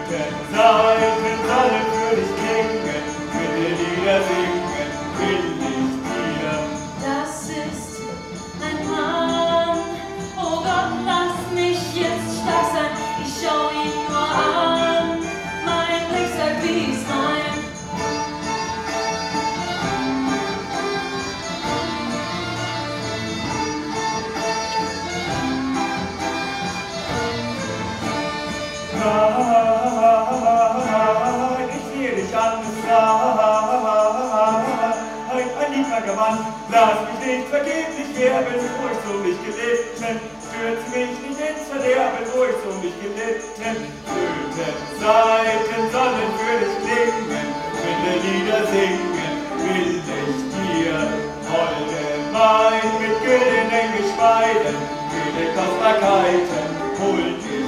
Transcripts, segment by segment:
Seiten sollen für dich klingen, will dir Lieder singen, will ich dir. Das ist ein Mann, oh Gott, lass mich jetzt stark sein, ich schau ihn nur an, mein Blick sagt, wie ich's mein. Ich sehe dich an, ein lieber Mann, lass mich nicht vergeblich werben, wo ich so mich gelitten, stürz mich nicht ins Verderben, wo ich so mich gelitten, Flötensaiten sollen für dich klingen, will Lieder singen, will ich dir, holde mein mit güldenen Geschmeiden, viele Kostbarkeiten, hol ich dir.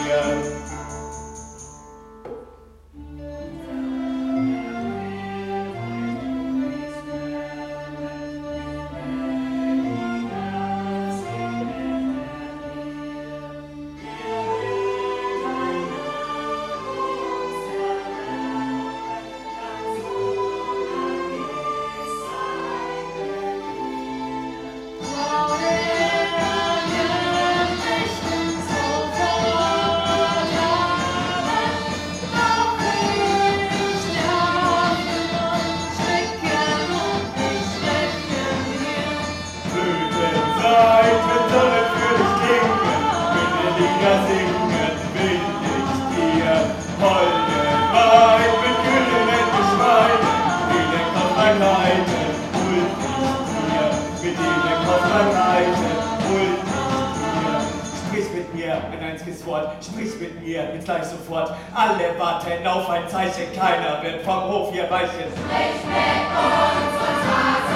Sprich mit mir, jetzt gleich sofort. Alle warten auf ein Zeichen, keiner wird vom Hof hier weichen. Sprich mit uns,